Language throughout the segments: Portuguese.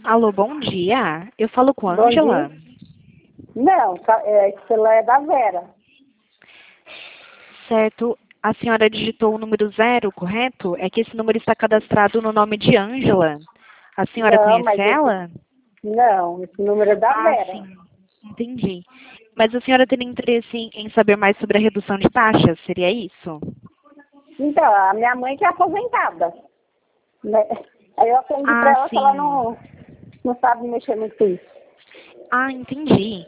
Alô, bom dia. Eu falo com a Bom Ângela. dia. Não, esse celular é da Vera. Certo. A senhora digitou o número 0, correto? É que esse número está cadastrado no nome de Ângela. A senhora Não, conhece mas ela? não, esse número é da Ah, Vera. sim. Entendi. Mas a senhora teria interesse em saber mais sobre a redução de taxas? Seria isso? Então, a minha mãe que é aposentada, né? Aí eu aprendi pra Ah, ela que ela sim. não sabe mexer muito com isso. Ah, entendi.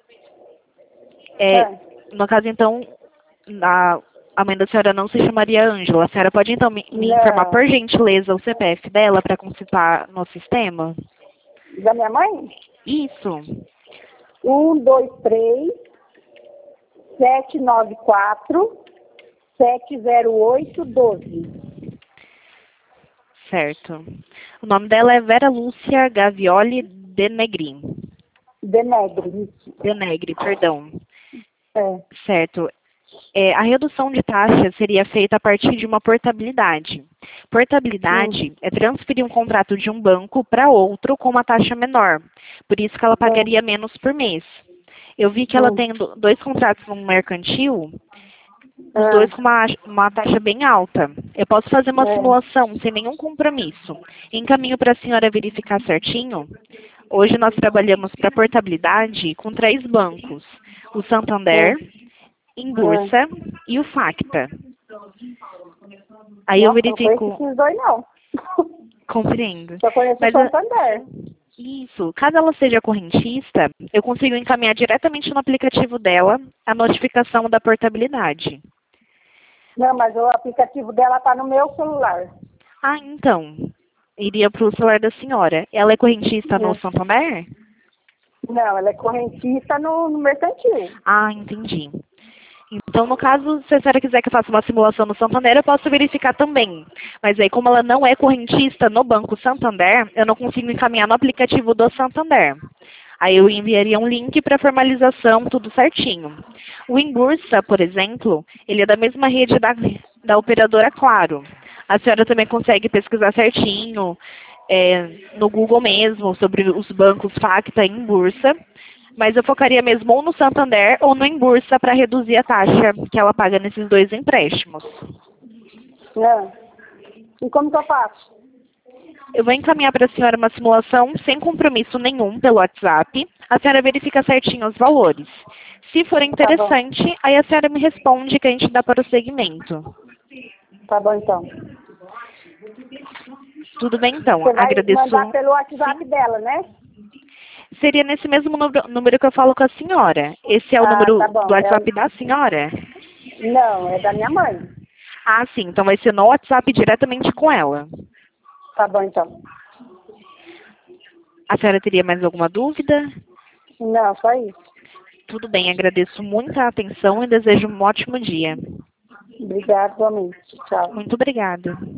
É. No caso, então, a mãe da senhora não se chamaria Ângela. A senhora pode, então, me informar, Não. por gentileza, o CPF dela para consultar no sistema? Da minha mãe? Isso. 123-794-708-12. Certo. O nome dela é Vera Lúcia Gavioli Denegri. Denegre, isso. Denegri, perdão. É. Certo. A redução de taxa seria feita a partir de uma portabilidade. Portabilidade é transferir um contrato de um banco para outro com uma taxa menor. Por isso que ela pagaria menos por mês. Eu vi que ela tem dois contratos no mercantil, os dois com uma taxa bem alta. Eu posso fazer uma simulação sem nenhum compromisso. Encaminho para a senhora verificar certinho. Hoje nós trabalhamos para portabilidade com 3 bancos. O Santander, Inbursa e o Facta. Aí eu Nossa, não conheço verifico, esses dois, não. compreendo. Só conheço o Mas Santander. isso, caso ela seja correntista, eu consigo encaminhar diretamente no aplicativo dela a notificação da portabilidade. Não, mas o aplicativo dela tá no meu celular. Ah, então, iria para o celular da senhora. Ela é correntista no É. Santander? Não, ela é correntista no mercantil. Ah, entendi. Então, no caso, se a senhora quiser que eu faça uma simulação no Santander, eu posso verificar também. Mas aí, como ela não é correntista no Banco Santander, eu não consigo encaminhar no aplicativo do Santander. Aí eu enviaria um link para formalização, tudo certinho. O Inbursa, por exemplo, ele é da mesma rede da operadora Claro. A senhora também consegue pesquisar certinho no Google mesmo sobre os bancos Facta e Inbursa. Mas eu focaria mesmo ou no Santander ou no Inbursa para reduzir a taxa que ela paga nesses dois empréstimos. Não. E como que eu faço? Eu vou encaminhar para a senhora uma simulação sem compromisso nenhum pelo WhatsApp. A senhora verifica certinho os valores. Se for Tá bom. interessante, aí a senhora me responde que a gente dá prosseguimento. Tá bom, então. Tudo bem, então. Você vai Agradeço. mandar pelo WhatsApp dela, né? Seria nesse mesmo número que eu falo com a senhora. Esse é o Ah, número tá do bom. WhatsApp da senhora? Não, é da minha mãe. Ah, sim. Então vai ser no WhatsApp diretamente com ela. Tá bom, então. A senhora teria mais alguma dúvida? Não, só isso. Tudo bem, agradeço muito a atenção e desejo um ótimo dia. Obrigada, igualmente. Tchau. Muito obrigada.